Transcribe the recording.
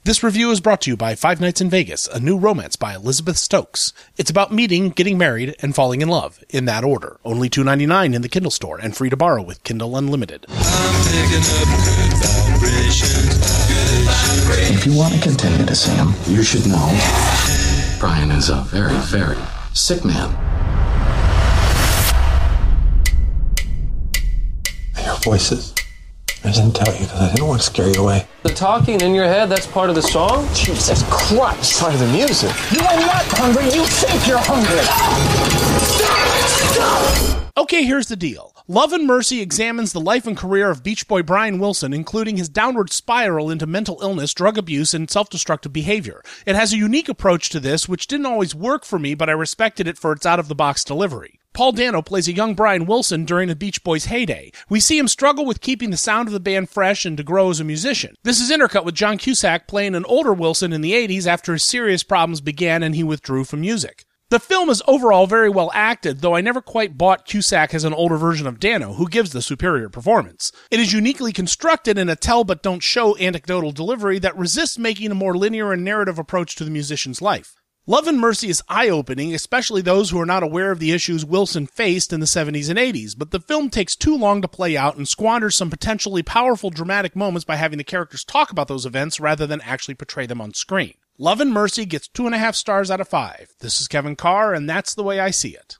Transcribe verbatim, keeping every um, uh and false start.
This review is brought to you by Five Nights in Vegas, a new romance by Elizabeth Stokes. It's about meeting, getting married, and falling in love, in that order. Only two dollars and ninety-nine cents in the Kindle store, and free to borrow with Kindle Unlimited. I'm picking up good vibrations, good vibrations. If you want to continue to see him, you should know Brian is a very, very sick man. I hear voices. I didn't tell you because I didn't want to scare you away. The talking in your head, that's part of the song? Jesus Christ. It's part of the music. You are not hungry. You think you're hungry. Stop! Stop! Okay, here's the deal. Love and Mercy examines the life and career of Beach Boy Brian Wilson, including his downward spiral into mental illness, drug abuse, and self-destructive behavior. It has a unique approach to this, which didn't always work for me, but I respected it for its out-of-the-box delivery. Paul Dano plays a young Brian Wilson during the Beach Boys' heyday. We see him struggle with keeping the sound of the band fresh and to grow as a musician. This is intercut with John Cusack playing an older Wilson in the eighties after his serious problems began and he withdrew from music. The film is overall very well acted, though I never quite bought Cusack as an older version of Dano, who gives the superior performance. It is uniquely constructed in a tell-but-don't-show anecdotal delivery that resists making a more linear and narrative approach to the musician's life. Love and Mercy is eye-opening, especially those who are not aware of the issues Wilson faced in the seventies and eighties, but the film takes too long to play out and squanders some potentially powerful dramatic moments by having the characters talk about those events rather than actually portray them on screen. Love and Mercy gets two and a half stars out of five. This is Kevin Carr, and that's the way I see it.